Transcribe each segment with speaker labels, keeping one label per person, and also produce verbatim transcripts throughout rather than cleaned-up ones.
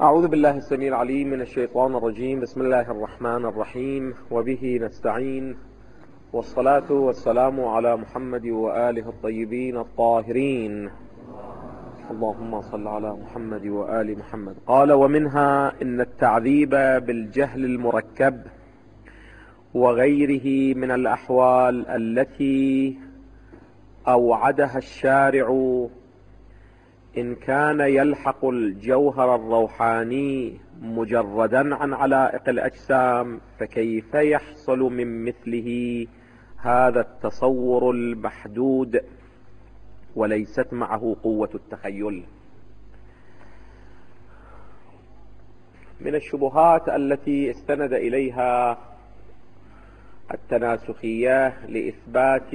Speaker 1: أعوذ بالله السميع العليم من الشيطان الرجيم. بسم الله الرحمن الرحيم، وبه نستعين، والصلاة والسلام على محمد وآله الطيبين الطاهرين. اللهم صل على محمد وآل محمد. قال: ومنها إن التعذيب بالجهل المركب وغيره من الأحوال التي أوعدها الشارع إن كان يلحق الجوهر الروحاني مجردا عن علائق الأجسام، فكيف يحصل من مثله هذا التصور المحدود وليست معه قوة التخيل؟ من الشبهات التي استند إليها التناسخية لإثبات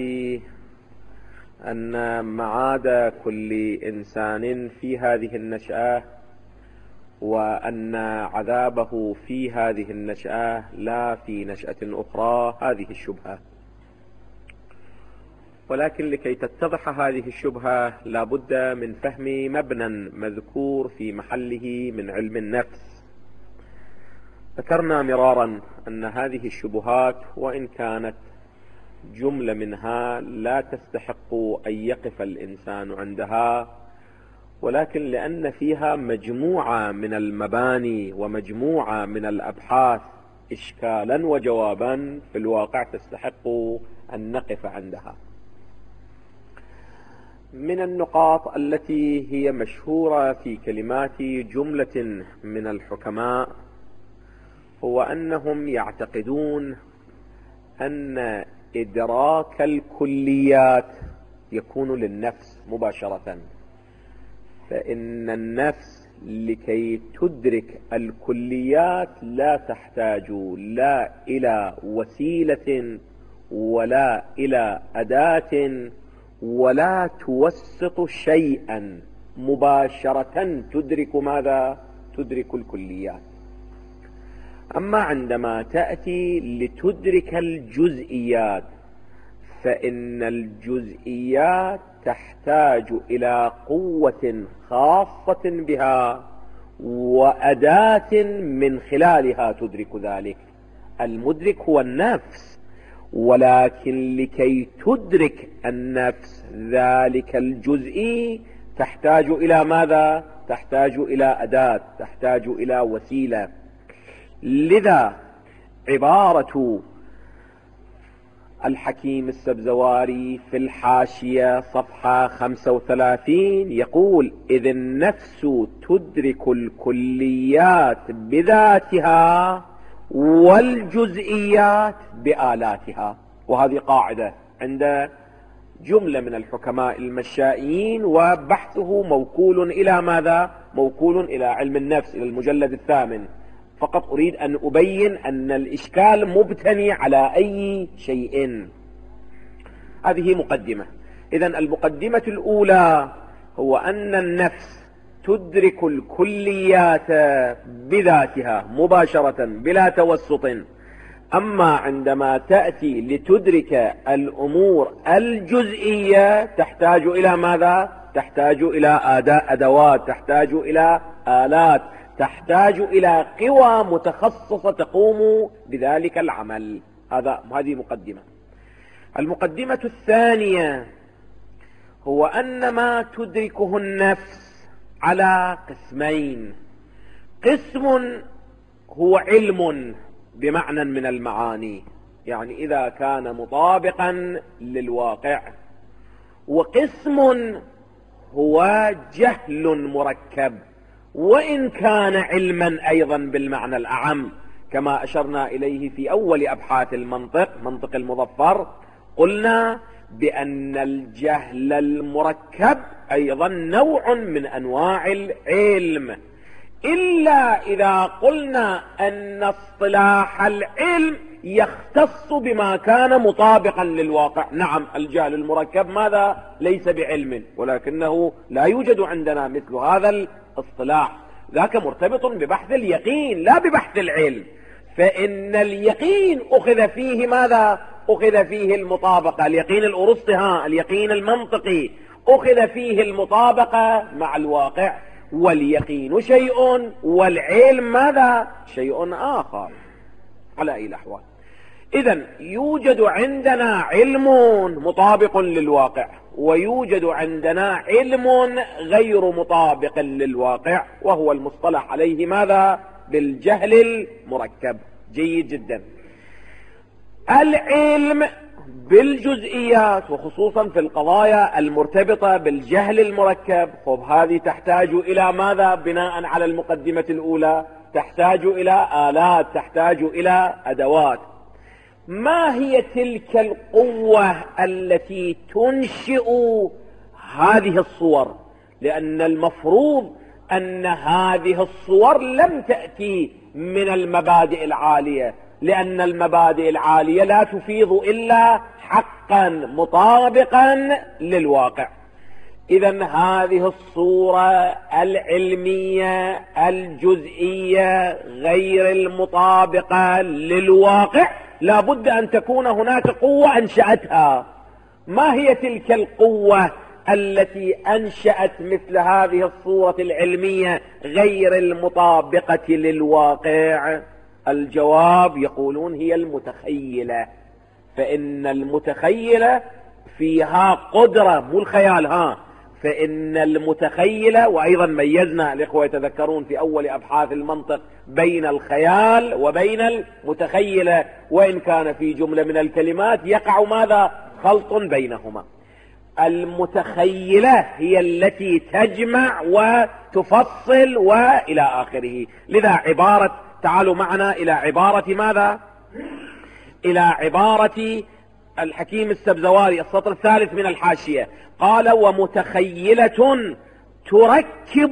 Speaker 1: أن معاد كل إنسان في هذه النشأة وأن عذابه في هذه النشأة لا في نشأة أخرى هذه الشبهة. ولكن لكي تتضح هذه الشبهة لا بد من فهم مبنى مذكور في محله من علم النفس. ذكرنا مرارا أن هذه الشبهات وإن كانت جملة منها لا تستحق أن يقف الإنسان عندها، ولكن لأن فيها مجموعة من المباني ومجموعة من الأبحاث إشكالا وجوابا في الواقع تستحق أن نقف عندها. من النقاط التي هي مشهورة في كلمات جملة من الحكماء هو أنهم يعتقدون أن إدراك الكليات يكون للنفس مباشرة، فإن النفس لكي تدرك الكليات لا تحتاج لا إلى وسيلة ولا إلى أداة ولا توسط شيئا، مباشرة تدرك ماذا؟ تدرك الكليات. أما عندما تأتي لتدرك الجزئيات فإن الجزئيات تحتاج إلى قوة خاصة بها وأداة من خلالها تدرك ذلك. المدرك هو النفس، ولكن لكي تدرك النفس ذلك الجزئي تحتاج إلى ماذا؟ تحتاج إلى أداة، تحتاج إلى وسيلة. لذا عبارة الحكيم السبزواري في الحاشية صفحة خمسة وثلاثين يقول: إذ النفس تدرك الكليات بذاتها والجزئيات بآلاتها. وهذه قاعدة عند جملة من الحكماء المشائيين، وبحثه موكول إلى ماذا؟ موكول إلى علم النفس، إلى المجلد الثامن. فقط أريد أن أبين أن الإشكال مبتني على أي شيء. هذه مقدمة. إذن المقدمة الأولى هو أن النفس تدرك الكليات بذاتها مباشرة بلا توسط. أما عندما تأتي لتدرك الأمور الجزئية تحتاج إلى ماذا؟ تحتاج إلى أدوات، تحتاج إلى آلات، تحتاج إلى قوى متخصصة تقوم بذلك العمل. هذا هذه مقدمة. المقدمة الثانية هو أن ما تدركه النفس على قسمين: قسم هو علم بمعنى من المعاني، يعني إذا كان مطابقا للواقع، وقسم هو جهل مركب وإن كان علما أيضا بالمعنى الأعم، كما أشرنا إليه في أول أبحاث المنطق، منطق المظفر. قلنا بأن الجهل المركب أيضا نوع من أنواع العلم، إلا إذا قلنا أن اصطلاح العلم يختص بما كان مطابقا للواقع. نعم، الجهل المركب ماذا؟ ليس بعلم، ولكنه لا يوجد عندنا مثل هذا الاصطلاح، ذاك مرتبط ببحث اليقين لا ببحث العلم. فإن اليقين أخذ فيه ماذا؟ أخذ فيه المطابقة. اليقين الأرسطي، ها اليقين المنطقي أخذ فيه المطابقة مع الواقع. واليقين شيء والعلم ماذا؟ شيء آخر على أي الأحوال. إذن يوجد عندنا علم مطابق للواقع، ويوجد عندنا علم غير مطابق للواقع، وهو المصطلح عليه ماذا؟ بالجهل المركب. جيد جدا. العلم بالجزئيات وخصوصا في القضايا المرتبطة بالجهل المركب، خب هذه تحتاج إلى ماذا؟ بناء على المقدمة الأولى تحتاج إلى آلات، تحتاج إلى أدوات. ما هي تلك القوة التي تنشئ هذه الصور؟ لأن المفروض أن هذه الصور لم تأتي من المبادئ العالية، لأن المبادئ العالية لا تفيض إلا حقا مطابقا للواقع. إذن هذه الصورة العلمية الجزئية غير المطابقة للواقع لا بد أن تكون هناك قوة أنشأتها. ما هي تلك القوة التي أنشأت مثل هذه الصورة العلمية غير المطابقة للواقع؟ الجواب يقولون هي المتخيلة. فإن المتخيلة فيها قدرة، مو الخيال، ها فإن المتخيلة، وأيضا ميزنا الإخوة يتذكرون في أول أبحاث المنطق بين الخيال وبين المتخيلة، وإن كان في جملة من الكلمات يقع ماذا؟ خلط بينهما. المتخيلة هي التي تجمع وتفصل وإلى آخره. لذا عبارة، تعالوا معنا إلى عبارة ماذا؟ إلى عبارة الحكيم السبزواري السطر الثالث من الحاشية، قال: ومتخيلة تركب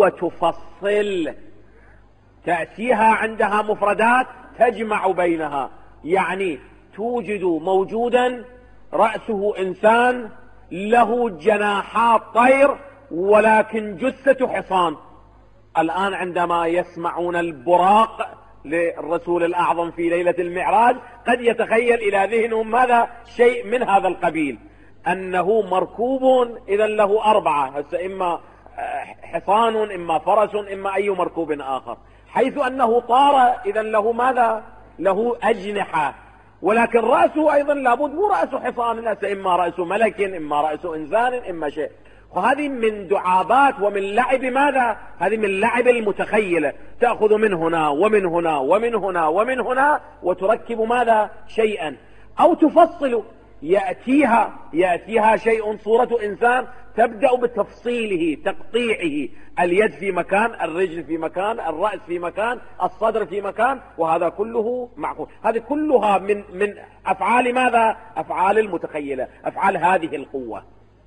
Speaker 1: وتفصل. تأتيها عندها مفردات تجمع بينها، يعني توجد موجودا رأسه إنسان له جناحات طير ولكن جثة حصان. الآن عندما يسمعون البراق للرسول الأعظم في ليلة المعراج قد يتخيل إلى ذهنهم ماذا؟ شيء من هذا القبيل، أنه مركوب إذا له أربعة، هسه إما حصان إما فرس إما أي مركوب آخر، حيث أنه طار إذا له ماذا؟ له أجنحة، ولكن رأسه أيضا لابد مو رأس حصان، هسه إما رأس ملك إما رأس إنسان إما شيء. وهذه من دعابات ومن لعب ماذا؟ هذه من لعب المتخيلة، تأخذ من هنا ومن هنا ومن هنا ومن هنا وتركب ماذا؟ شيئا، أو تفصل، يأتيها يأتيها شيء صورة إنسان تبدأ بتفصيله تقطيعه، اليد في مكان، الرجل في مكان، الرأس في مكان، الصدر في مكان، وهذا كله معقول. هذه كلها من من أفعال ماذا؟ أفعال المتخيلة، أفعال هذه القوة.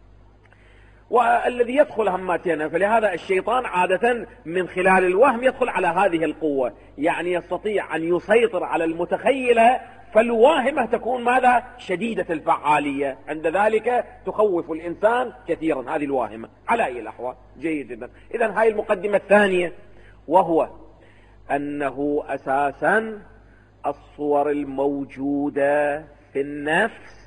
Speaker 1: والذي يدخل هماتنا، فلهذا الشيطان عادة من خلال الوهم يدخل على هذه القوة، يعني يستطيع أن يسيطر على المتخيلة، فالواهمة تكون ماذا؟ شديدة الفعالية، عند ذلك تخوف الإنسان كثيرا هذه الواهمة على أي الأحوال. جيد جدا. إذن هاي المقدمة الثانية، وهو أنه أساسا الصور الموجودة في النفس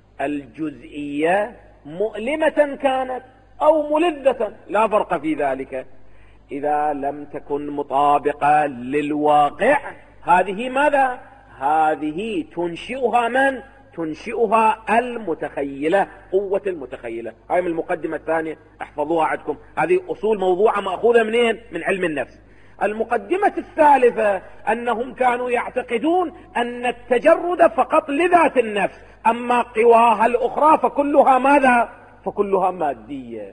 Speaker 1: الجزئية مؤلمة كانت أو ملذة لا فرق في ذلك، إذا لم تكن مطابقة للواقع هذه ماذا؟ هذه تنشئها من؟ تنشئها المتخيلة، قوة المتخيلة. هاي من المقدمة الثانية، احفظوها عندكم، هذه أصول موضوعة مأخوذة منين؟ من علم النفس. المقدمة الثالثة أنهم كانوا يعتقدون أن التجرد فقط لذات النفس، أما قواها الأخرى فكلها ماذا؟ فكلها مادية.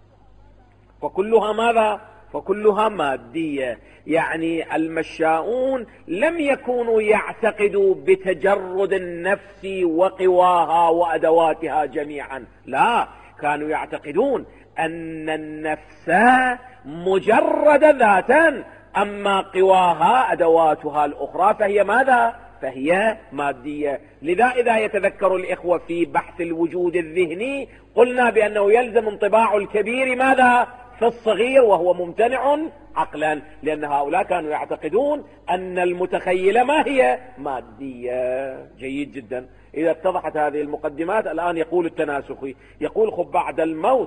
Speaker 1: فكلها ماذا؟ فكلها مادية. يعني المشاؤون لم يكونوا يعتقدوا بتجرد النفس وقواها وأدواتها جميعا، لا، كانوا يعتقدون أن النفس مجرد ذاتا، أما قواها أدواتها الأخرى فهي ماذا؟ فهي مادية. لذا إذا يتذكر الإخوة في بحث الوجود الذهني قلنا بأنه يلزم انطباع الكبير ماذا؟ في الصغير، وهو ممتنع عقلا، لأن هؤلاء كانوا يعتقدون أن المتخيلة ما هي؟ مادية. جيد جدا. إذا اتضحت هذه المقدمات، الآن يقول التناسخي، يقول خب بعد الموت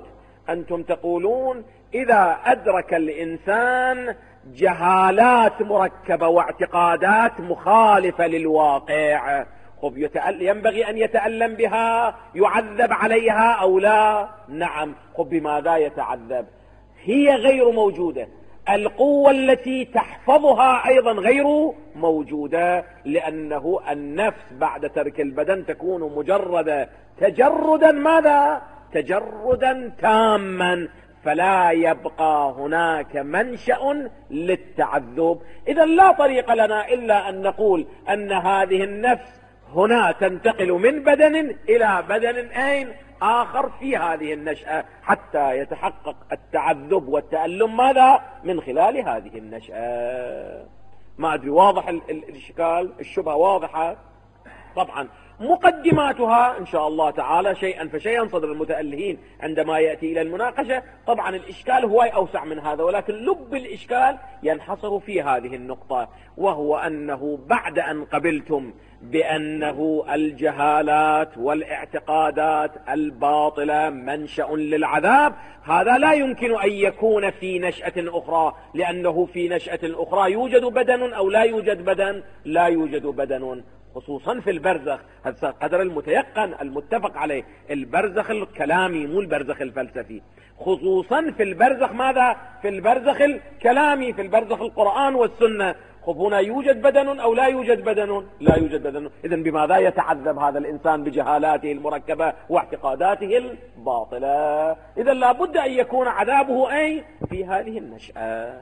Speaker 1: أنتم تقولون إذا أدرك الإنسان جهالات مركبة واعتقادات مخالفة للواقع، خب ينبغي أن يتألم بها، يعذب عليها أو لا؟ نعم. خب بماذا يتعذب؟ هي غير موجودة، القوة التي تحفظها أيضا غير موجودة، لأنه النفس بعد ترك البدن تكون مجردة تجردا ماذا؟ تجردا تاما، فلا يبقى هناك منشأ للتعذب. إذا لا طريق لنا إلا أن نقول أن هذه النفس هنا تنتقل من بدن إلى بدن أين آخر في هذه النشأة، حتى يتحقق التعذب والتألم ماذا؟ من خلال هذه النشأة. ما أدري واضح الإشكال؟ الشبهة واضحة؟ طبعا مقدماتها إن شاء الله تعالى شيئا فشيئا صدر المتألهين عندما يأتي إلى المناقشة. طبعا الإشكال هو أوسع من هذا، ولكن لب الإشكال ينحصر في هذه النقطة، وهو أنه بعد أن قبلتم بأنه الجهالات والاعتقادات الباطلة منشأ للعذاب، هذا لا يمكن أن يكون في نشأة أخرى، لأنه في نشأة أخرى يوجد بدن أو لا يوجد بدن؟ لا يوجد بدن، خصوصا في البرزخ. هذا قدر المتيقن المتفق عليه، البرزخ الكلامي مو البرزخ الفلسفي، خصوصا في البرزخ ماذا؟ في البرزخ الكلامي، في البرزخ القرآن والسنة. خب هنا يوجد بدن أو لا يوجد بدن؟ لا يوجد بدن. إذن بماذا يتعذب هذا الإنسان؟ بجهالاته المركبة واعتقاداته الباطلة. إذن لابد أن يكون عذابه أي في هذه النشأة.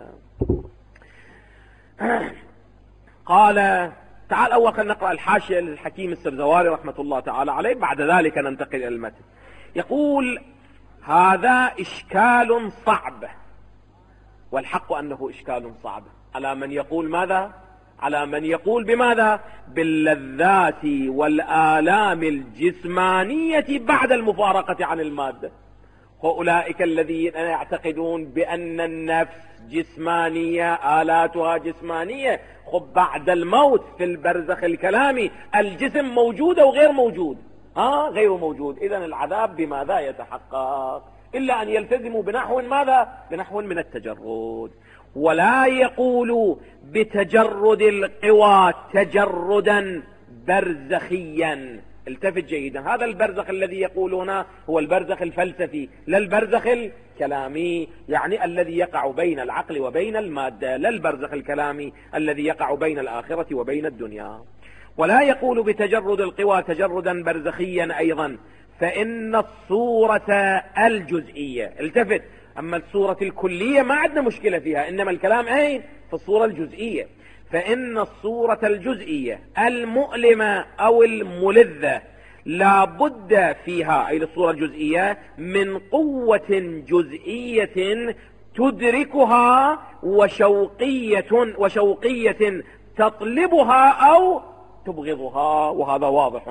Speaker 1: قال تعال أول خلينا نقرأ الحاشية للحكيم السبزواري رحمة الله تعالى عليه، بعد ذلك ننتقل إلى المتن. يقول هذا إشكال صعب، والحق أنه إشكال صعب على من يقول ماذا؟ على من يقول بماذا؟ باللذات والآلام الجسمانية بعد المفارقة عن المادة. وأولئك الذين يعتقدون بأن النفس جسمانية، آلاتها جسمانية، خب بعد الموت في البرزخ الكلامي الجسم موجود أو غير موجود؟ ها غير موجود. إذن العذاب بماذا يتحقق؟ إلا أن يلتزموا بنحو ماذا؟ بنحو من التجرد. ولا يقول بتجرد القوى تجردا برزخيا. التفت جيدا، هذا البرزخ الذي يقولونه هو البرزخ الفلسفي، لا البرزخ الكلامي، يعني الذي يقع بين العقل وبين المادة، لا البرزخ الكلامي الذي يقع بين الآخرة وبين الدنيا. ولا يقول بتجرد القوى تجردا برزخيا أيضا، فإن الصورة الجزئية، التفت، أما الصورة الكلية ما عندنا مشكلة فيها، إنما الكلام أين؟ في الصورة الجزئية. فإن الصورة الجزئية المؤلمة أو الملذة لا بد فيها، أي الصورة الجزئية، من قوة جزئية تدركها وشوقية وشوقية تطلبها أو تبغضها، وهذا واضح.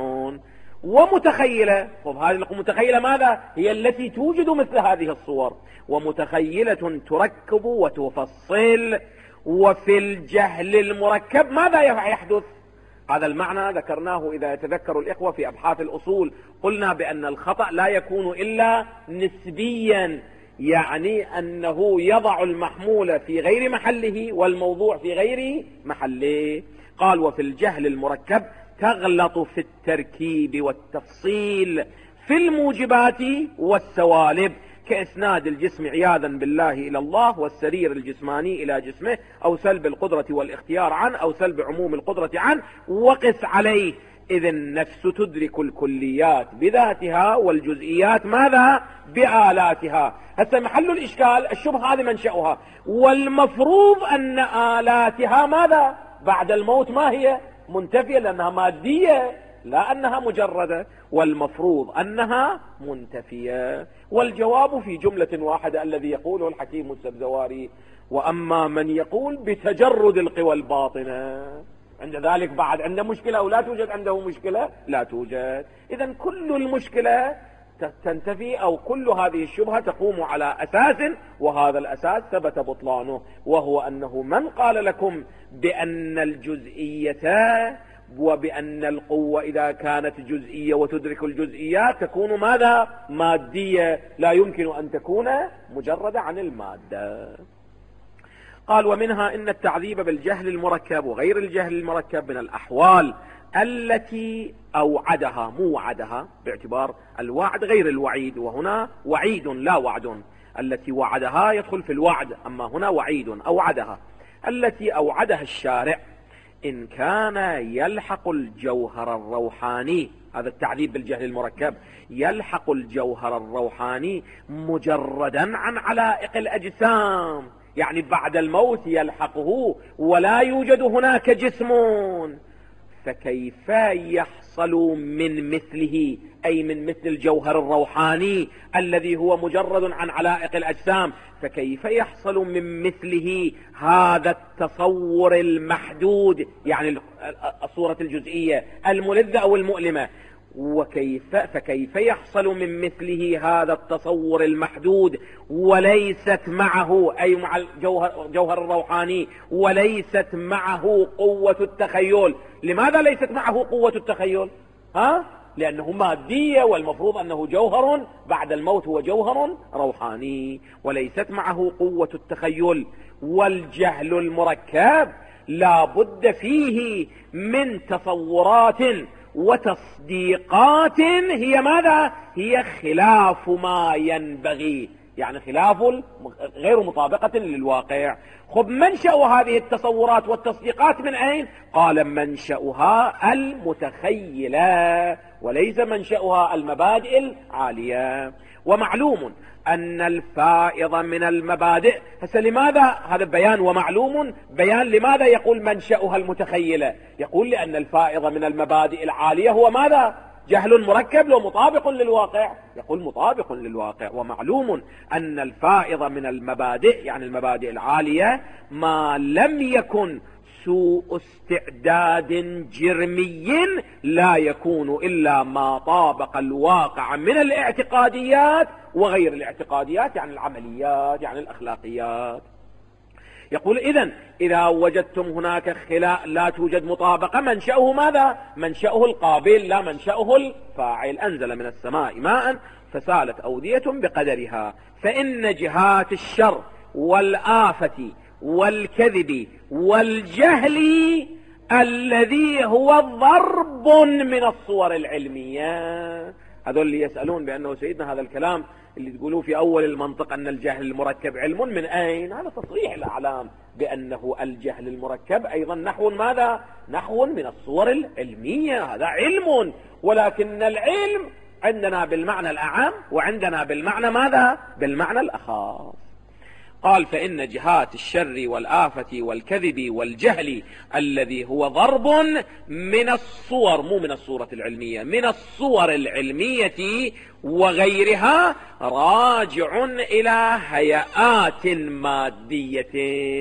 Speaker 1: ومتخيلة، طب هذه المتخيلة ماذا؟ هي التي توجد مثل هذه الصور، ومتخيلة تركب وتفصل. وفي الجهل المركب ماذا يحدث؟ هذا المعنى ذكرناه إذا يتذكر الإخوة في أبحاث الأصول، قلنا بأن الخطأ لا يكون إلا نسبيا، يعني أنه يضع المحمول في غير محله والموضوع في غير محله. قال وفي الجهل المركب تغلط في التركيب والتفصيل في الموجبات والسوالب، كإسناد الجسم عياذا بالله إلى الله، والسرير الجسماني إلى جسمه، أو سلب القدرة والاختيار عنه، أو سلب عموم القدرة عنه، وقس عليه. إذ النفس تدرك الكليات بذاتها والجزئيات ماذا؟ بآلاتها. هسه محل الإشكال الشبهة هذه منشأها، والمفروض أن آلاتها ماذا؟ بعد الموت ما هي؟ منتفية، لأنها مادية، لا أنها مجردة، والمفروض أنها منتفية. والجواب في جملة واحدة الذي يقوله الحكيم السبزواري: وأما من يقول بتجرد القوى الباطنة، عند ذلك بعد عنده مشكلة أو لا توجد عنده مشكلة؟ لا توجد. إذن كل المشكلة تنتفي، أو كل هذه الشبهة تقوم على أساس، وهذا الأساس ثبت بطلانه، وهو أنه من قال لكم بأن الجزئية وبأن القوة إذا كانت جزئية وتدرك الجزئيات تكون ماذا؟ مادية، لا يمكن أن تكون مجردة عن المادة. قال ومنها إن التعذيب بالجهل المركب وغير الجهل المركب من الأحوال التي أوعدها، مو وعدها باعتبار الوعد غير الوعيد، وهنا وعيد لا وعد، التي وعدها يدخل في الوعد، أما هنا وعيد أوعدها، التي أوعدها الشارع إن كان يلحق الجوهر الروحاني، هذا التعذيب بالجهل المركب، يلحق الجوهر الروحاني مجردا عن علائق الأجسام، يعني بعد الموت يلحقه ولا يوجد هناك جسم، فكيف يحصل من مثله، أي من مثل الجوهر الروحاني الذي هو مجرد عن علائق الأجسام، فكيف يحصل من مثله هذا التصور المحدود، يعني الصورة الجزئية الملذة أو المؤلمة، وكيف فكيف يحصل من مثله هذا التصور المحدود وليست معه، أي مع الجوهر جوهر الروحاني، وليست معه قوة التخيل. لماذا ليست معه قوة التخيل؟ ها؟ لأنه مادية، والمفروض أنه جوهر بعد الموت هو جوهر روحاني، وليست معه قوة التخيل. والجهل المركب لا بد فيه من تصورات وتصديقات هي ماذا؟ هي خلاف ما ينبغي، يعني خلاف غير مطابقة للواقع. خب منشأ هذه التصورات والتصديقات من أين؟ قال منشأها المتخيلة وليس منشأها المبادئ العالية. ومعلوم أن الفائض من المبادئ، هسه لماذا هذا بيان ومعلوم بيان لماذا يقول منشأها المتخيلة؟ يقول لأن الفائض من المبادئ العالية هو ماذا؟ جهل مركب لو مطابق للواقع، يقول مطابق للواقع. ومعلوم أن الفائض من المبادئ يعني المبادئ العالية ما لم يكن سوء استعداد جرمي لا يكون إلا ما طابق الواقع من الاعتقاديات وغير الاعتقاديات، يعني العمليات يعني الأخلاقيات. يقول إذن إذا وجدتم هناك خلاء لا توجد مطابقة، منشأه ماذا؟ منشأه القابل لا منشأه الفاعل. أنزل من السماء ماء فسالت أودية بقدرها، فإن جهات الشر والآفة والكذب والجهل الذي هو ضرب من الصور العلمية، هذول اللي يسألون بأنه سيدنا هذا الكلام اللي تقولوا في أول المنطق أن الجهل المركب علم، من أين؟ هذا تصريح الأعلام بأنه الجهل المركب أيضا نحو ماذا؟ نحو من الصور العلمية، هذا علم، ولكن العلم عندنا بالمعنى الأعم وعندنا بالمعنى ماذا؟ بالمعنى الأخص. قال فإن جهات الشر والآفة والكذب والجهل الذي هو ضرب من الصور، مو من الصورة العلمية، من الصور العلمية وغيرها، راجع إلى هيئات مادية.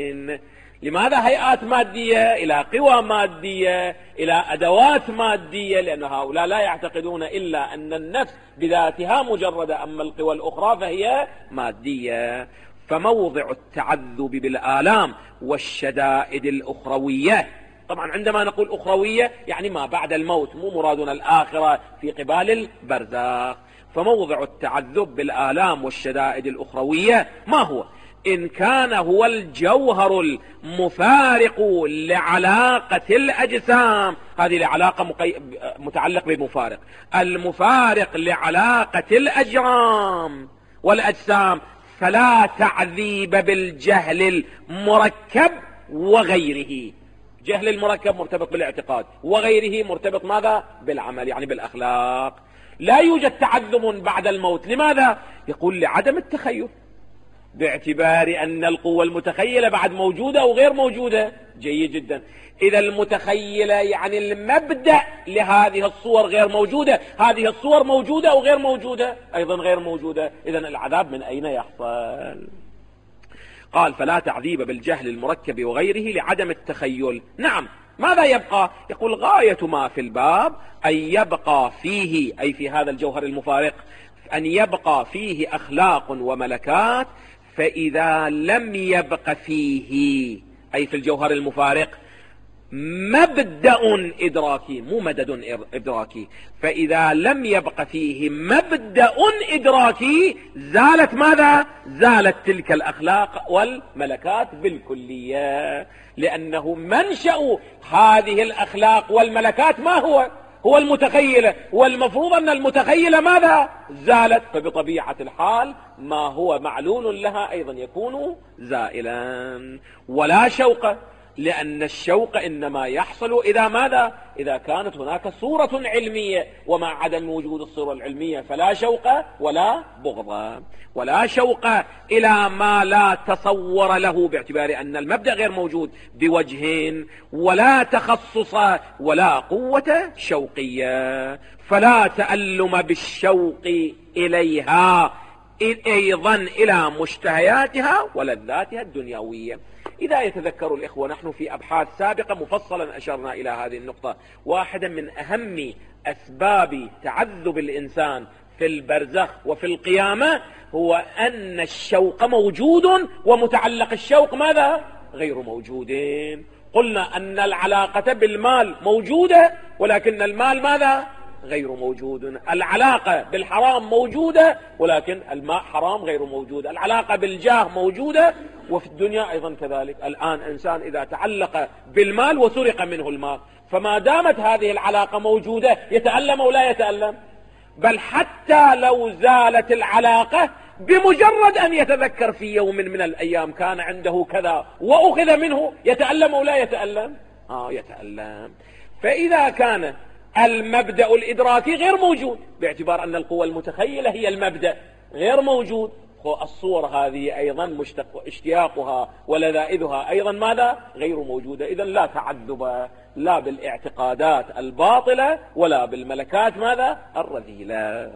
Speaker 1: لماذا هيئات مادية؟ إلى قوى مادية، إلى أدوات مادية، لأن هؤلاء لا يعتقدون إلا أن النفس بذاتها مجردة، أما القوى الأخرى فهي مادية. فموضع التعذب بالآلام والشدائد الأخروية، طبعا عندما نقول أخروية يعني ما بعد الموت، مو مرادنا الآخرة في قبال البرزاخ. فموضع التعذب بالآلام والشدائد الأخروية ما هو؟ إن كان هو الجوهر المفارق لعلاقة الأجسام، هذه العلاقة مقي... متعلق بمفارق، المفارق لعلاقة الأجرام والأجسام، فلا تعذيب بالجهل المركب وغيره. جهل المركب مرتبط بالاعتقاد، وغيره مرتبط ماذا؟ بالعمل يعني بالأخلاق. لا يوجد تعذب بعد الموت. لماذا؟ يقول لعدم التخيل، باعتبار أن القوة المتخيلة بعد موجودة أو غير موجودة. جيد جدا. إذا المتخيلة يعني المبدأ لهذه الصور غير موجودة، هذه الصور موجودة أو غير موجودة؟ أيضا غير موجودة. إذا العذاب من أين يحصل؟ قال فلا تعذيب بالجهل المركب وغيره لعدم التخيل. نعم، ماذا يبقى؟ يقول غاية ما في الباب أن يبقى فيه، أي في هذا الجوهر المفارق، أن يبقى فيه أخلاق وملكات، فإذا لم يبق فيه، أي في الجوهر المفارق، مبدأ إدراكي مو مدد إدراكي. فإذا لم يبق فيه مبدأ إدراكي زالت ماذا؟ زالت تلك الأخلاق والملكات بالكلية، لأنه منشأ هذه الأخلاق والملكات ما هو؟ هو المتخيلة، والمفروض أن المتخيلة ماذا؟ زالت. فبطبيعة الحال ما هو معلول لها أيضا يكون زائلا. ولا شوق، لأن الشوق إنما يحصل إذا ماذا؟ إذا كانت هناك صورة علمية، ومع عدم وجود الصورة العلمية فلا شوق ولا بغض. ولا شوق إلى ما لا تصور له باعتبار أن المبدأ غير موجود بوجه، ولا تخصص ولا قوة شوقية، فلا تألم بالشوق إليها أيضا إلى مشتهياتها ولذاتها الدنيوية. إذا يتذكر الإخوة نحن في أبحاث سابقة مفصلا أشرنا إلى هذه النقطة. واحدة من أهم أسباب تعذب الإنسان في البرزخ وفي القيامة هو أن الشوق موجود ومتعلق الشوق ماذا؟ غير موجودين. قلنا أن العلاقة بالمال موجودة ولكن المال ماذا؟ غير موجود. العلاقة بالحرام موجودة ولكن الماء حرام غير موجود. العلاقة بالجاه موجودة وفي الدنيا أيضا كذلك. الآن إنسان إذا تعلق بالمال وسرق منه المال، فما دامت هذه العلاقة موجودة يتألم أو لا يتألم؟ بل حتى لو زالت العلاقة بمجرد أن يتذكر في يوم من الأيام كان عنده كذا وأخذ منه يتألم أو لا يتألم؟ آه يتألم. فإذا كان المبدأ الإدراكي غير موجود باعتبار أن القوة المتخيلة هي المبدأ غير موجود، الصور هذه أيضا اشتياقها ولذائذها أيضا ماذا؟ غير موجودة. إذن لا تعذب لا بالاعتقادات الباطلة ولا بالملكات ماذا؟ الرذيلة.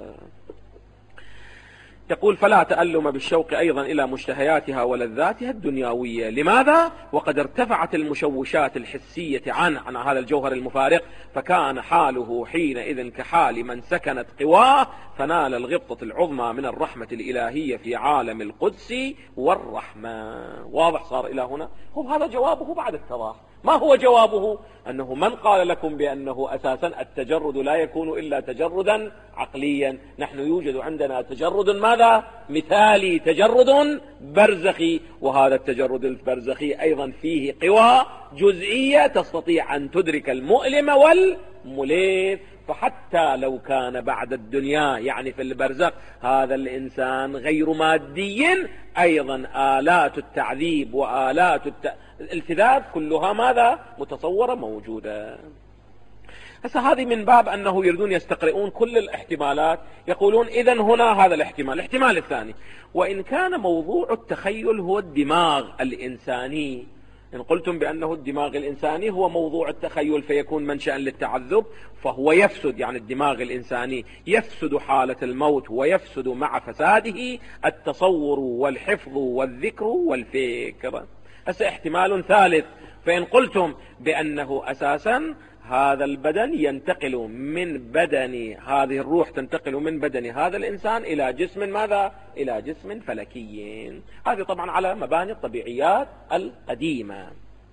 Speaker 1: يقول فلا تألم بالشوق أيضا إلى مشتهياتها ولذاتها الدنيوية. لماذا؟ وقد ارتفعت المشوشات الحسية عن عن هذا الجوهر المفارق، فكان حاله حينئذ كحال من سكنت قواه فنال الغبطة العظمى من الرحمة الإلهية في عالم القدس والرحمة. واضح صار إلى هنا؟ هو هذا جوابه بعد التضاح. ما هو جوابه؟ أنه من قال لكم بأنه أساسا التجرد لا يكون إلا تجردا عقليا؟ نحن يوجد عندنا تجرد ماذا؟ مثالي، تجرد برزخي، وهذا التجرد البرزخي أيضا فيه قوى جزئية تستطيع أن تدرك المؤلم والمليف. فحتى لو كان بعد الدنيا يعني في البرزخ هذا الإنسان غير مادي، أيضا آلات التعذيب وآلات الت... الالتذاذ كلها ماذا؟ متصورة موجودة. هسه هذه من باب أنه يريدون يستقرئون كل الاحتمالات، يقولون إذن هنا هذا الاحتمال. الاحتمال الثاني، وإن كان موضوع التخيل هو الدماغ الإنساني، إن قلتم بأنه الدماغ الإنساني هو موضوع التخيل فيكون منشأ للتعذب، فهو يفسد، يعني الدماغ الإنساني يفسد حالة الموت ويفسد مع فساده التصور والحفظ والذكر والفكر. هسه احتمال ثالث، فإن قلتم بأنه أساسا هذا البدن ينتقل من بدن هذه الروح تنتقل من بدن هذا الإنسان إلى جسم ماذا؟ إلى جسم فلكي. هذه طبعا على مباني الطبيعيات القديمة.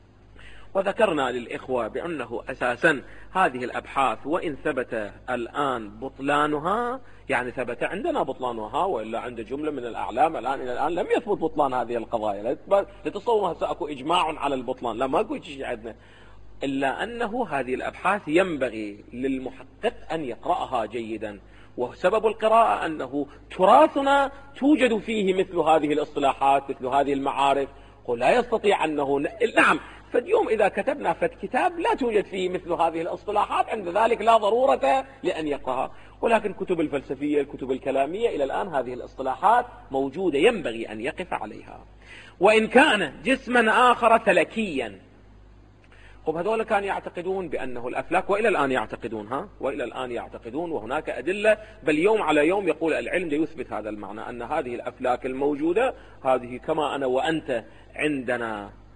Speaker 1: وذكرنا للإخوة بأنه أساسا هذه الأبحاث وإن ثبت الآن بطلانها، يعني ثبت عندنا بطلانها، وإلا عند جملة من الأعلام الآن إلى الآن لم يثبت بطلان هذه القضايا. لتصوروا هسه أكو إجماع على البطلان، لا ما أكو شيء عندنا، إلا أنه هذه الأبحاث ينبغي للمحقق أن يقرأها جيدا. وسبب القراءة أنه تراثنا توجد فيه مثل هذه الاصطلاحات، مثل هذه المعارف، ولا يستطيع أنه ن... نعم فاليوم إذا كتبنا فت كتاب لا توجد فيه مثل هذه الاصطلاحات، عند ذلك لا ضرورة لأن يقرأها. ولكن كتب الفلسفية الكتب الكلامية إلى الآن هذه الاصطلاحات موجودة ينبغي أن يقف عليها. وإن كان جسما آخر فلكيا، خب هذول كانوا يعتقدون بأنه الأفلاك، وإلى الآن يعتقدون ها وإلى الآن يعتقدون وهناك أدلة، بل يوم على يوم يقول العلم يثبت هذا المعنى، أن هذه الأفلاك الموجودة هذه كما أنا وأنت عندنا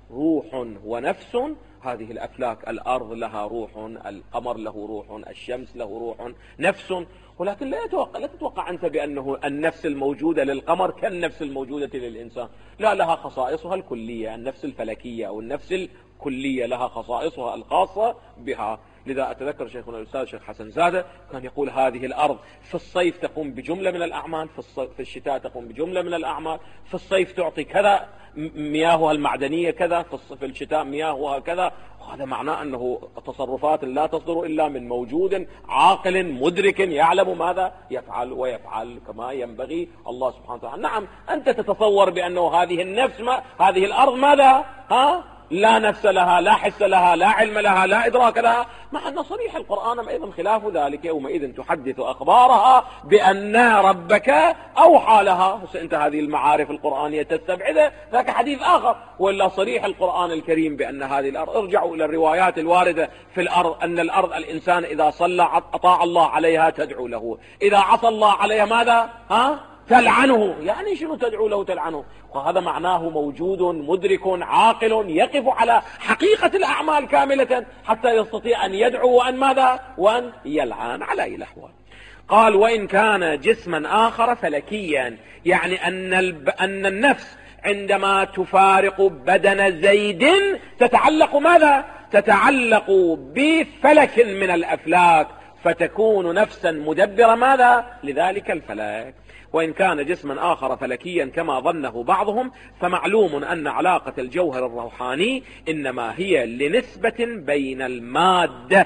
Speaker 1: روح ونفس. هذه الأفلاك، الأرض لها روح، القمر له روح، الشمس له روح، نفس. ولكن لا يتوقع لا تتوقع أنت بأنه النفس الموجودة للقمر كالنفس الموجودة للإنسان. لا، لها خصائصها الكلية. النفس الفلكية أو النفس الكلية لها خصائصها الخاصة بها. لذا أتذكر شيخنا الأستاذ شيخ حسن زادة كان يقول هذه الأرض في الصيف تقوم بجملة من الأعمال، في, في الشتاء تقوم بجملة من الأعمال. في الصيف تعطي كذا مياهها المعدنية كذا، في الشتاء مياهها كذا. وهذا معناه أنه تصرفات لا تصدر إلا من موجود عاقل مدرك يعلم ماذا يفعل ويفعل كما ينبغي الله سبحانه وتعالى. نعم، أنت تتصور بأنه هذه النفس ما هذه الأرض ماذا ها لا نفس لها، لا حس لها، لا علم لها، لا إدراك لها، مع أن صريح القرآن أيضا خلاف ذلك. يومئذ تحدث أخبارها بأن ربك أوحى لها. أنت هذه المعارف القرآنية تستبعدها، ذاك حديث آخر. ولا صريح القرآن الكريم بأن هذه الأرض، ارجعوا إلى الروايات الواردة في الأرض أن الأرض الإنسان إذا صلى أطاع الله عليها تدعو له، إذا عصى الله عليها ماذا ها تلعنه. يعني شنو تدعو له تلعنه؟ وهذا معناه موجود مدرك عاقل يقف على حقيقة الأعمال كاملة حتى يستطيع أن يدعو وأن ماذا وأن يلعن على أي الأحوال. قال وإن كان جسما آخر فلكيا، يعني أن, الب... أن النفس عندما تفارق بدن زيد تتعلق ماذا تتعلق بفلك من الأفلاك، فتكون نفسا مدبرة ماذا لذلك الفلك. وإن كان جسما آخر فلكيا كما ظنه بعضهم، فمعلوم أن علاقة الجوهر الروحاني إنما هي لنسبة بين المادة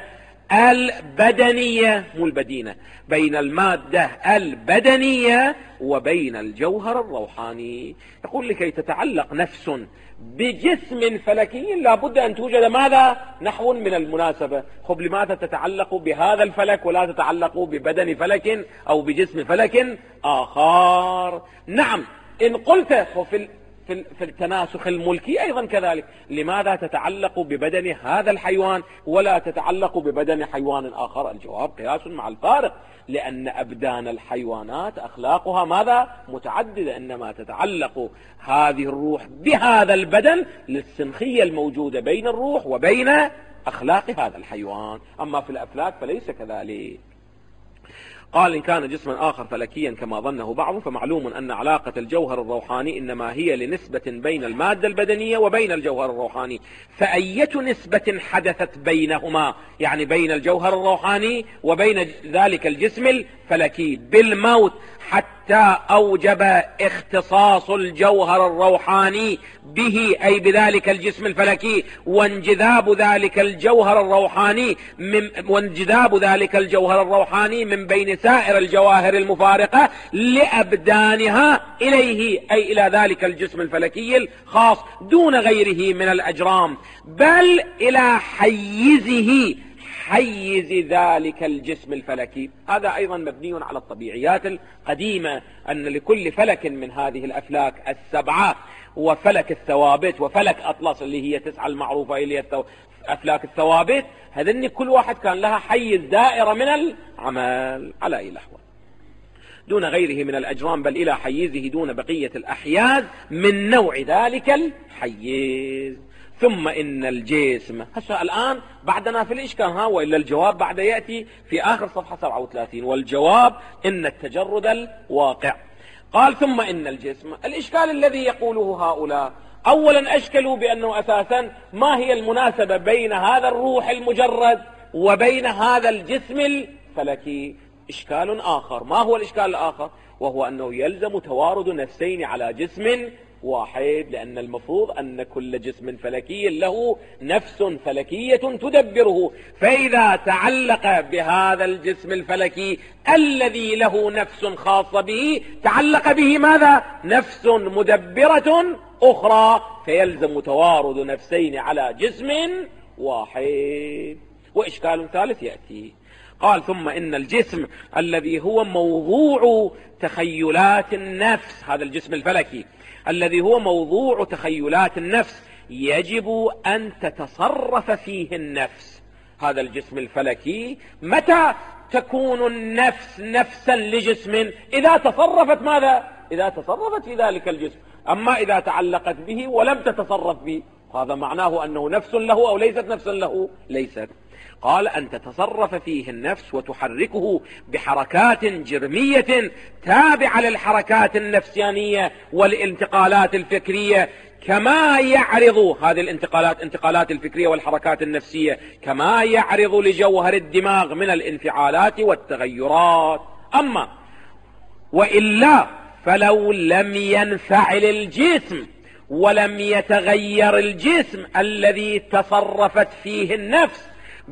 Speaker 1: البدنية مو البدينة بين المادة البدنية وبين الجوهر الروحاني. يقول لكي تتعلق نفس بجسم فلكي لابد أن توجد ماذا نحو من المناسبة. خب لماذا تتعلق بهذا الفلك ولا تتعلق ببدن فلك أو بجسم فلك آخر؟ نعم، إن قلت في في التناسخ الملكي أيضا كذلك، لماذا تتعلق ببدن هذا الحيوان ولا تتعلق ببدن حيوان آخر؟ الجواب قياس مع الفارق، لأن أبدان الحيوانات أخلاقها ماذا متعددة، إنما تتعلق هذه الروح بهذا البدن للسنخية الموجودة بين الروح وبين أخلاق هذا الحيوان. أما في الأفلاك فليس كذلك. قال إن كان جسما آخر فلكيا كما ظنه بعض، فمعلوم أن علاقة الجوهر الروحاني إنما هي لنسبة بين المادة البدنية وبين الجوهر الروحاني. فأية نسبة حدثت بينهما، يعني بين الجوهر الروحاني وبين ذلك الجسم الفلكي بالموت، حتى أوجب اختصاص الجوهر الروحاني به أي بذلك الجسم الفلكي، وانجذاب ذلك الجوهر الروحاني من وانجذاب ذلك الجوهر الروحاني من بين سائر الجواهر المفارقة لأبدانها إليه أي إلى ذلك الجسم الفلكي الخاص دون غيره من الأجرام، بل إلى حيزه حيز ذلك الجسم الفلكي. هذا أيضا مبني على الطبيعيات القديمة، أن لكل فلك من هذه الأفلاك السبعة وفلك الثوابت وفلك أطلس اللي هي تسعة المعروفة اللي هي أفلاك الثوابت، هذن كل واحد كان لها حيز دائرة من العمل على أي الأحوال دون غيره من الأجرام، بل إلى حيزه دون بقية الأحياز من نوع ذلك الحيز. ثم إن الجسم هسه الآن بعدنا في الإشكال ها، وإلا الجواب بعد يأتي في آخر صفحة سبعة وثلاثين، والجواب إن التجرد الواقع. قال ثم إن الجسم، الإشكال الذي يقوله هؤلاء أولا أشكلوا بأنه أساسا ما هي المناسبة بين هذا الروح المجرد وبين هذا الجسم الفلكي. إشكال آخر، ما هو الإشكال الآخر؟ وهو أنه يلزم توارد نفسين على جسم واحد، لأن المفروض أن كل جسم فلكي له نفس فلكية تدبره، فإذا تعلق بهذا الجسم الفلكي الذي له نفس خاصة به تعلق به ماذا؟ نفس مدبرة أخرى، فيلزم توارد نفسين على جسم واحد. وإشكال ثالث يأتي، قال ثم إن الجسم الذي هو موضوع تخيلات النفس، هذا الجسم الفلكي الذي هو موضوع تخيلات النفس يجب أن تتصرف فيه النفس. هذا الجسم الفلكي متى تكون النفس نفسا لجسم؟ إذا تصرفت ماذا؟ إذا تصرفت في ذلك الجسم. أما إذا تعلقت به ولم تتصرف به، هذا معناه أنه نفس له أو ليست نفسا له؟ ليست. قال أن تتصرف فيه النفس وتحركه بحركات جرمية تابعة للحركات النفسانية والانتقالات الفكرية، كما يعرض هذه الانتقالات انتقالات الفكرية والحركات النفسية كما يعرض لجوهر الدماغ من الانفعالات والتغيرات. أما وإلا فلو لم ينفعل الجسم ولم يتغير الجسم الذي تصرفت فيه النفس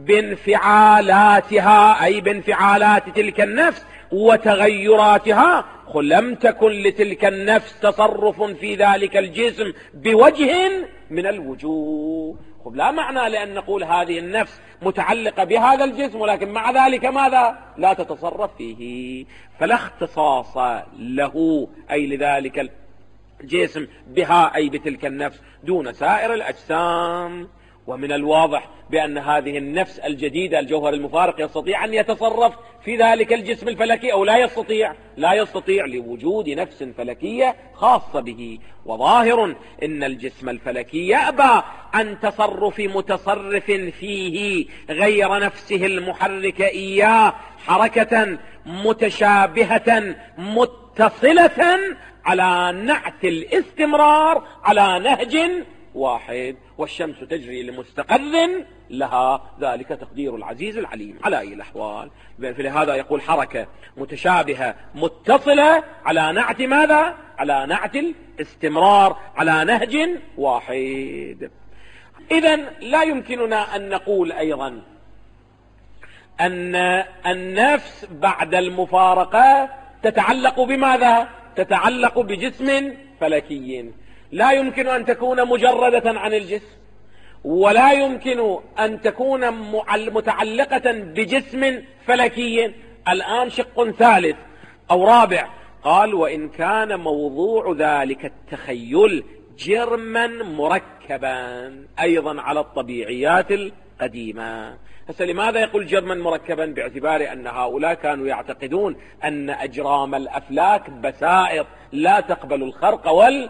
Speaker 1: بانفعالاتها، أي بانفعالات تلك النفس وتغيراتها، لم تكن لتلك النفس تصرف في ذلك الجسم بوجه من الوجوه. خب لا معنى لأن نقول هذه النفس متعلقة بهذا الجسم ولكن مع ذلك ماذا؟ لا تتصرف فيه، فلا اختصاص له أي لذلك الجسم بها أي بتلك النفس دون سائر الأجسام. ومن الواضح بأن هذه النفس الجديدة الجوهر المفارق يستطيع أن يتصرف في ذلك الجسم الفلكي أو لا يستطيع؟ لا يستطيع لوجود نفس فلكية خاصة به. وظاهر إن الجسم الفلكي يأبى عن تصرف متصرف فيه غير نفسه المحرك إياه حركة متشابهة متصلة على نعت الاستمرار على نهج واحد، والشمس تجري لمستقر لها، ذلك تقدير العزيز العليم على أي الأحوال. فلهذا يقول حركة متشابهة متصلة على نعت ماذا؟ على نعت الاستمرار على نهج واحد. إذن لا يمكننا أن نقول أيضا أن النفس بعد المفارقة تتعلق بماذا؟ تتعلق بجسم فلكي. لا يمكن أن تكون مجردة عن الجسم، ولا يمكن أن تكون متعلقة بجسم فلكي. الآن شق ثالث أو رابع، قال وإن كان موضوع ذلك التخيل جرما مركبا أيضا على الطبيعيات القديمة. هسه لماذا يقول جرما مركبا؟ باعتبار أن هؤلاء كانوا يعتقدون أن أجرام الأفلاك بسائط لا تقبل الخرق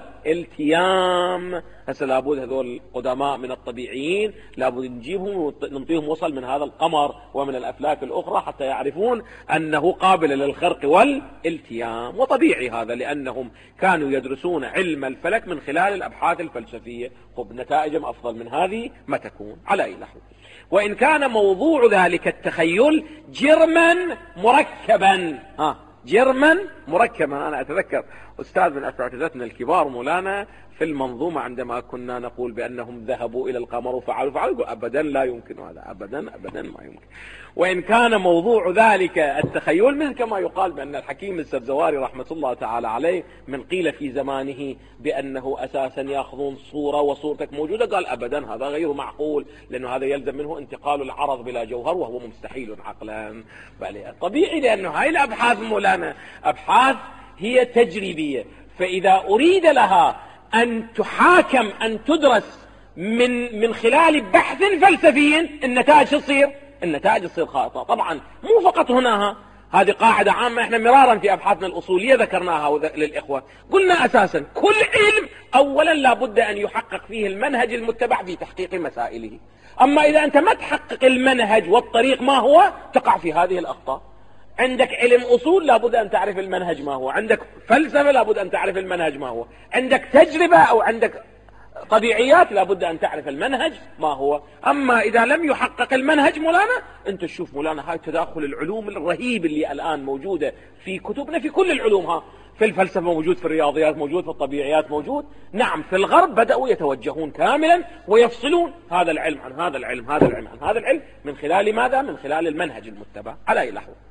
Speaker 1: والالتيام. هسه لابد هذول القدماء من الطبيعيين لابد نجيبهم وننطيهم وصل من هذا القمر ومن الأفلاك الأخرى حتى يعرفون أنه قابل للخرق والالتيام. وطبيعي هذا لأنهم كانوا يدرسون علم الفلك من خلال الأبحاث الفلسفية. خب نتائجهم أفضل من هذه ما تكون على أي نحو. وإن كان موضوع ذلك التخيل جرما مركبا، ها جرما مركبا. أنا أتذكر أستاذ من أساتذتنا الكبار مولانا في المنظومة عندما كنا نقول بأنهم ذهبوا إلى القمر وفعلوا فعلوا أبدا لا يمكن هذا، أبدا أبدا ما يمكن. وإن كان موضوع ذلك التخيل من كما يقال بأن الحكيم السبزواري رحمة الله تعالى عليه من قيل في زمانه بأنه أساسا يأخذون صورة وصورتك موجودة، قال أبدا هذا غير معقول لأنه هذا يلزم منه انتقال العرض بلا جوهر وهو مستحيل عقلا. بل طبيعي لأنه هاي الأبحاث مولانا أبحاث هي تجريبية، فإذا أريد لها أن تحاكم أن تدرس من من خلال بحث فلسفي النتائج تصير النتائج تصير خاطئة. طبعا مو فقط هنا، هذه قاعدة عامة احنا مرارا في أبحاثنا الأصولية ذكرناها للإخوة. قلنا أساسا كل علم أولا لابد أن يحقق فيه المنهج المتبع في تحقيق مسائله. أما إذا أنت ما تحقق المنهج والطريق ما هو تقع في هذه الأخطاء. عندك علم أصول لابد أن تعرف المنهج ما هو، عندك فلسفة لابد أن تعرف المنهج ما هو، عندك تجربة أو عندك طبيعيات لابد أن تعرف المنهج ما هو. أما إذا لم يحقق المنهج مولانا أنت تشوف مولانا هاي تداخل العلوم الرهيب اللي الآن موجودة في كتبنا في كل العلوم، ها في الفلسفة موجود، في الرياضيات موجود، في الطبيعيات موجود. نعم في الغرب بدأوا يتوجهون كاملا ويفصلون هذا العلم عن هذا العلم هذا العلم عن هذا العلم من خلال ماذا؟ من خلال المنهج المتبع على أي لحظة.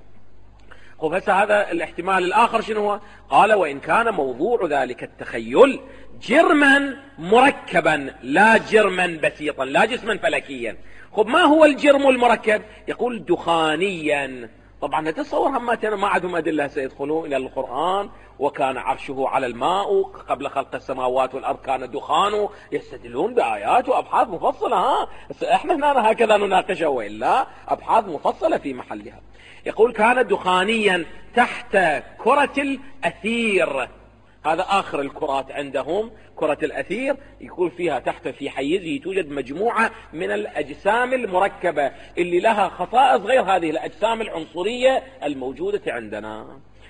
Speaker 1: خب هسه هذا الاحتمال الآخر شنو هو؟ قال وإن كان موضوع ذلك التخيل جرما مركبا لا جرما بسيطا لا جسما فلكيا. خب ما هو الجرم المركب؟ يقول دخانيا. طبعا تتصور هم ما عندهم أدلة سيدخلون إلى القرآن وكان عرشه على الماء قبل خلق السماوات والأرض كان دخانه، يستدلون بآيات وأبحاث مفصلة. ها احنا هنا هكذا نناقشها وإلا أبحاث مفصلة في محلها. يقول كان دخانيا تحت كرة الأثير. هذا آخر الكرات عندهم، كرة الأثير يكون فيها تحت في حيزه توجد مجموعة من الأجسام المركبة اللي لها خصائص غير هذه الأجسام العنصرية الموجودة عندنا.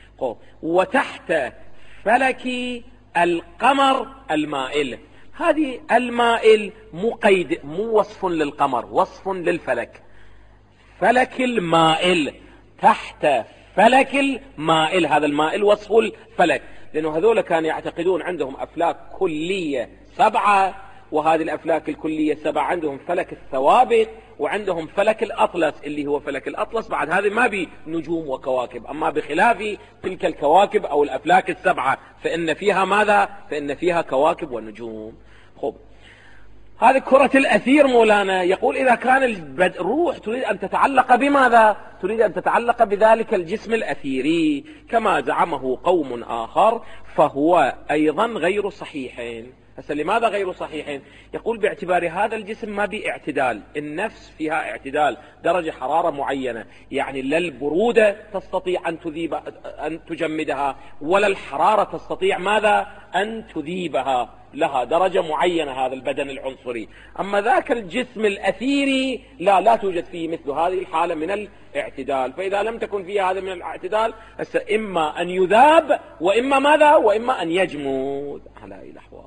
Speaker 1: وتحت فلك القمر المائل، هذه المائل مو قيد، مو وصف للقمر، وصف للفلك. فلك المائل، تحت فلك المائل، هذا المائل وصف الفلك، لأنه هذول كانوا يعتقدون عندهم أفلاك كلية سبعة، وهذه الأفلاك الكلية السبعة عندهم فلك الثوابت وعندهم فلك الأطلس اللي هو فلك الأطلس بعد هذه ما بي نجوم وكواكب، أما بخلاف تلك الكواكب أو الأفلاك السبعة فإن فيها ماذا؟ فإن فيها كواكب ونجوم. خب هذه كرة الأثير مولانا يقول إذا كان الروح تريد أن تتعلق بماذا؟ تريد أن تتعلق بذلك الجسم الأثيري كما زعمه قوم آخر، فهو أيضا غير صحيح. هسه لماذا غير صحيح؟ يقول باعتبار هذا الجسم ما باعتدال، النفس فيها اعتدال، درجة حرارة معينة، يعني لا البرودة تستطيع أن تذيب أن تجمدها ولا الحرارة تستطيع ماذا؟ أن تذيبها، لها درجة معينة هذا البدن العنصري. أما ذاك الجسم الأثيري لا لا توجد فيه مثل هذه الحالة من الاعتدال، فإذا لم تكن فيه هذا من الاعتدال إما أن يذاب وإما ماذا؟ وإما أن يجمد على أي الأحوال.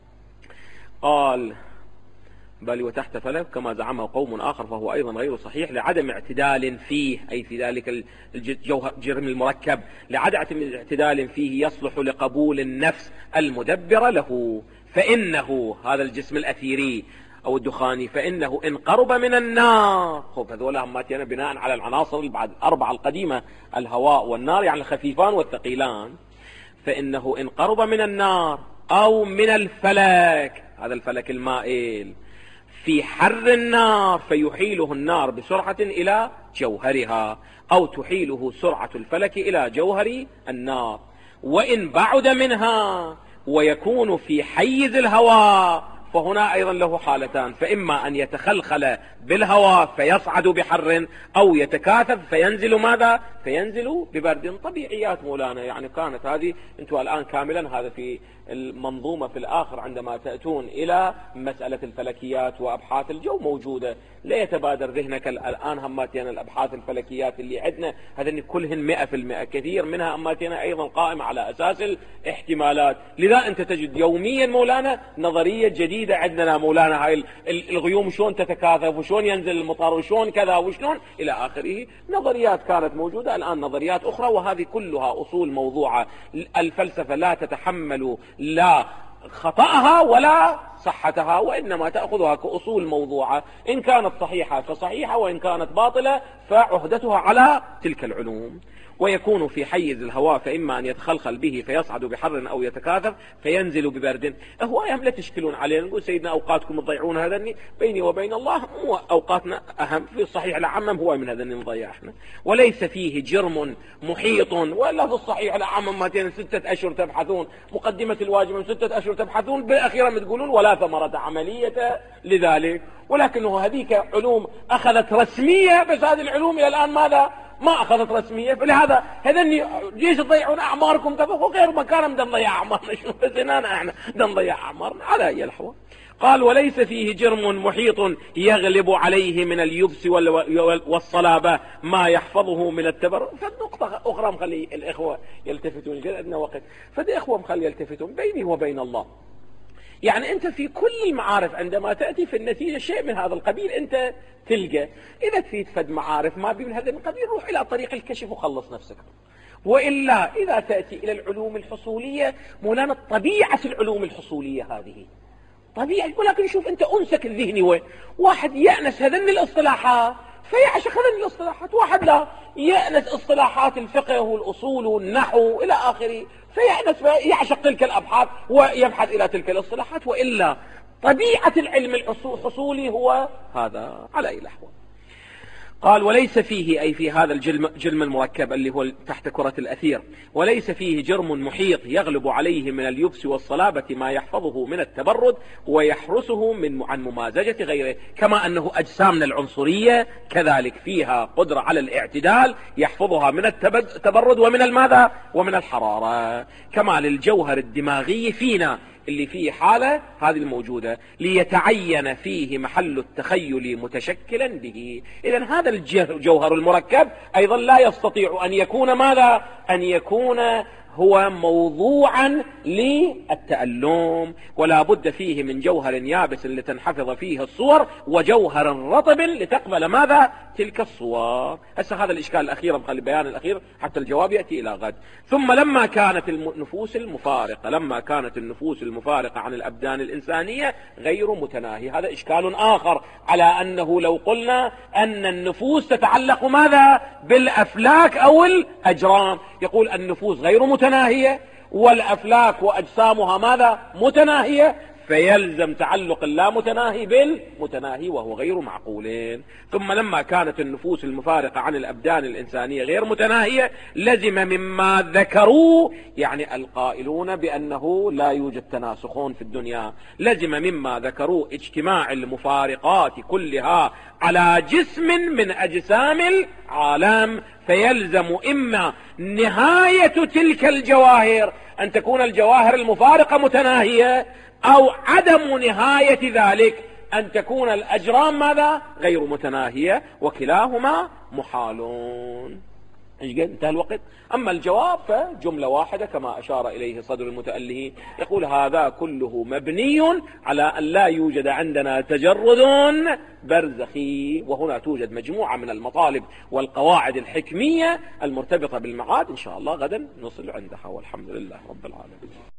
Speaker 1: قال بل وتحت فلك كما زعمه قوم آخر فهو أيضا غير صحيح لعدم اعتدال فيه، أي في ذلك الجرم المركب، لعدم اعتدال فيه يصلح لقبول النفس المدبرة له. فإنه هذا الجسم الأثيري أو الدخاني فإنه إن قرب من النار، خب هذول هماتنا بناء على العناصر بعد أربعة القديمة، الهواء والنار يعني الخفيفان والثقيلان، فإنه إن قرب من النار أو من الفلك، هذا الفلك المائل، في حر النار فيحيله النار بسرعة إلى جوهرها، أو تحيله سرعة الفلك إلى جوهر النار. وإن بعد منها ويكون في حيز الهواء فهنا أيضا له حالتان، فإما أن يتخلخل بالهواء فيصعد بحر، أو يتكاثف فينزل ماذا؟ فينزل ببرد. طبيعيات مولانا، يعني كانت هذه أنتم الآن كاملا هذا في المنظومة في الآخر عندما تأتون إلى مسألة الفلكيات وأبحاث الجو موجودة، لا يتبادر ذهنك الآن هماتنا الأبحاث الفلكيات اللي عندنا هذين كلهن مئة في المئة، كثير منها هماتنا أيضا قائمة على أساس الاحتمالات. لذا أنت تجد يوميا مولانا نظرية جديدة عندنا مولانا، هاي الغيوم شلون تتكاثف وشلون ينزل المطر وشلون كذا وشلون إلى آخره. نظريات كانت موجودة، الآن نظريات أخرى، وهذه كلها أصول موضوعة. الفلسفة لا تتحمل لا خطأها ولا صحتها، وإنما تأخذها كأصول موضوعة، إن كانت صحيحة فصحيحة، وإن كانت باطلة فعهدتها على تلك العلوم. ويكون في حيز الهواء فإما أن يتخلخل به فيصعد بحر أو يتكاثف فينزل ببرد. هوايهم لا تشكلون علينا، نقول سيدنا أوقاتكم تضيعون هذا، بيني وبين الله مو أوقاتنا أهم، في الصحيح العمم هو من هذا نضيع احنا، وليس فيه جرم محيط. ولا في الصحيح العمم ماتين ستة أشهر تبحثون، مقدمة الواجب من ستة أشهر تبحثون، بالأخيرة تقولون ولا ثمرة عملية لذلك. ولكنه هذيك علوم أخذت رسمية، بس هذه العلوم إلى الآن ماذا؟ ما أخذت رسمية. فلهذا هذني ليش تضيعون أعماركم؟ تبقوا غير مكان بدنا نضيع أعمارنا، شنو زنانا احنا بدنا نضيع أعمارنا على أي الأحوال. قال وليس فيه جرم محيط يغلب عليه من اليبس والصلابة ما يحفظه من التبر. فالنقطة أخرى مخلي الإخوة يلتفتون، عندنا وقت، فدي إخوة مخلي يلتفتون بيني وبين الله. يعني أنت في كل المعارف عندما تأتي في النتيجة شيء من هذا القبيل أنت تلقى، إذا تريد فد معارف ما بين هذا القبيل روح إلى طريق الكشف وخلص نفسك. وإلا إذا تأتي إلى العلوم الحصولية مولانا، طبيعة العلوم الحصولية هذه طبيعي، ولكن شوف أنت أنسك الذهني وين، واحد يأنس هذن الاصطلاحات فيعشق هذن الاصطلاحات، واحد لا يأنس اصطلاحات الفقه والأصول والنحو إلى آخره فيحدث يعشق تلك الأبحاث ويبحث إلى تلك الاصطلاحات. وإلا طبيعة العلم الحصولي هو هذا على أي الأحوال. قال وليس فيه، أي في هذا الجلم جلم المركب اللي هو تحت كرة الأثير، وليس فيه جرم محيط يغلب عليه من اليبس والصلابة ما يحفظه من التبرد ويحرسه من عن ممازجة غيره. كما أنه أجسامنا العنصرية كذلك فيها قدرة على الاعتدال يحفظها من التبرد ومن الماذا ومن الحرارة. كما للجوهر الدماغي فينا اللي فيه حالة هذه الموجودة ليتعين فيه محل التخيل متشكلا به. إذن هذا الجوهر المركب أيضا لا يستطيع أن يكون ماذا أن يكون هو موضوعا للتألم، ولا بد فيه من جوهر يابس لتنحفظ فيه الصور وجوهر رطب لتقبل ماذا تلك الصور. هسه هذا الإشكال الأخير بقى البيان الأخير حتى الجواب يأتي إلى غد. ثم لما كانت النفوس المفارقة لما كانت النفوس المفارقة عن الأبدان الإنسانية غير متناهية، هذا إشكال آخر على أنه لو قلنا أن النفوس تتعلق ماذا بالأفلاك أو الأجرام، يقول النفوس غير متناهية والأفلاك وأجسامها ماذا متناهية، فيلزم تعلق اللا متناهي بالمتناهي وهو غير معقولين. ثم لما كانت النفوس المفارقة عن الأبدان الإنسانية غير متناهية لزم مما ذكروا، يعني القائلون بأنه لا يوجد تناسخون في الدنيا، لزم مما ذكروا اجتماع المفارقات كلها على جسم من أجسام العالم، فيلزم إما نهاية تلك الجواهر أن تكون الجواهر المفارقة متناهية، أو عدم نهاية ذلك أن تكون الأجرام ماذا غير متناهية، وكلاهما محالون. انتهى الوقت. أما الجواب فجملة واحدة كما أشار إليه صدر المتأله، يقول هذا كله مبني على أن لا يوجد عندنا تجرد برزخي، وهنا توجد مجموعة من المطالب والقواعد الحكمية المرتبطة بالمعاد. إن شاء الله غدا نصل عندها، والحمد لله رب العالمين.